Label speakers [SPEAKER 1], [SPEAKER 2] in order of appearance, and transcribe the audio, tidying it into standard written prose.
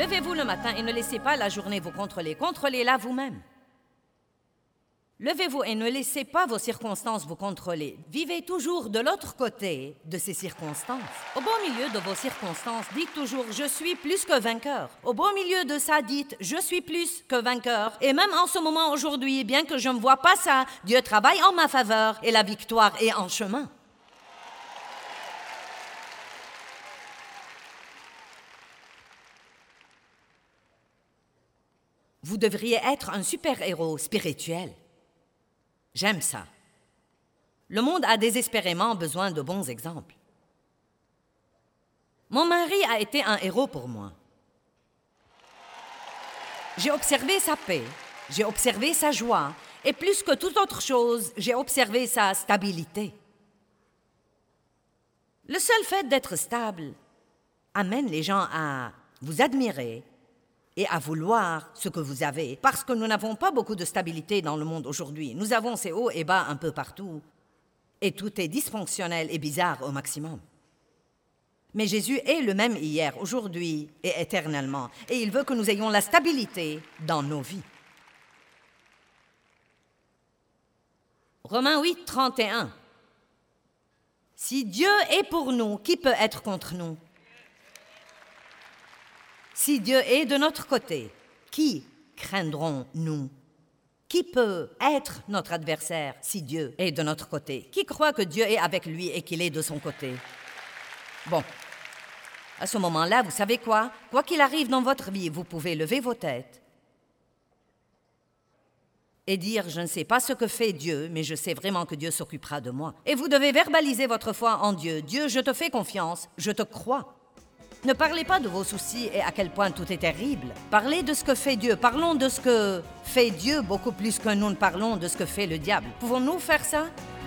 [SPEAKER 1] Levez-vous le matin et ne laissez pas la journée vous contrôler. Contrôlez-la vous-même. Levez-vous et ne laissez pas vos circonstances vous contrôler. Vivez toujours de l'autre côté de ces circonstances. Au beau milieu de vos circonstances, dites toujours « Je suis plus que vainqueur ». Au beau milieu de ça, dites « Je suis plus que vainqueur ». Et même en ce moment aujourd'hui, bien que je ne vois pas ça, Dieu travaille en ma faveur et la victoire est en chemin. Vous devriez être un super-héros spirituel. J'aime ça. Le monde a désespérément besoin de bons exemples. Mon mari a été un héros pour moi. J'ai observé sa paix, j'ai observé sa joie, et plus que toute autre chose, j'ai observé sa stabilité. Le seul fait d'être stable amène les gens à vous admirer et à vouloir ce que vous avez, parce que nous n'avons pas beaucoup de stabilité dans le monde aujourd'hui. Nous avons ces hauts et bas un peu partout, et tout est dysfonctionnel et bizarre au maximum. Mais Jésus est le même hier, aujourd'hui et éternellement, et il veut que nous ayons la stabilité dans nos vies. Romains 8, 31. Si Dieu est pour nous, qui peut être contre nous? Si Dieu est de notre côté, qui craindrons-nous? Qui peut être notre adversaire si Dieu est de notre côté? Qui croit que Dieu est avec lui et qu'il est de son côté? Bon, à ce moment-là, vous savez quoi? Quoi qu'il arrive dans votre vie, vous pouvez lever vos têtes et dire « Je ne sais pas ce que fait Dieu, mais je sais vraiment que Dieu s'occupera de moi. » Et vous devez verbaliser votre foi en Dieu. « Dieu, je te fais confiance, je te crois. » Ne parlez pas de vos soucis et à quel point tout est terrible. Parlez de ce que fait Dieu. Parlons de ce que fait Dieu beaucoup plus que nous ne parlons de ce que fait le diable. Pouvons-nous faire ça?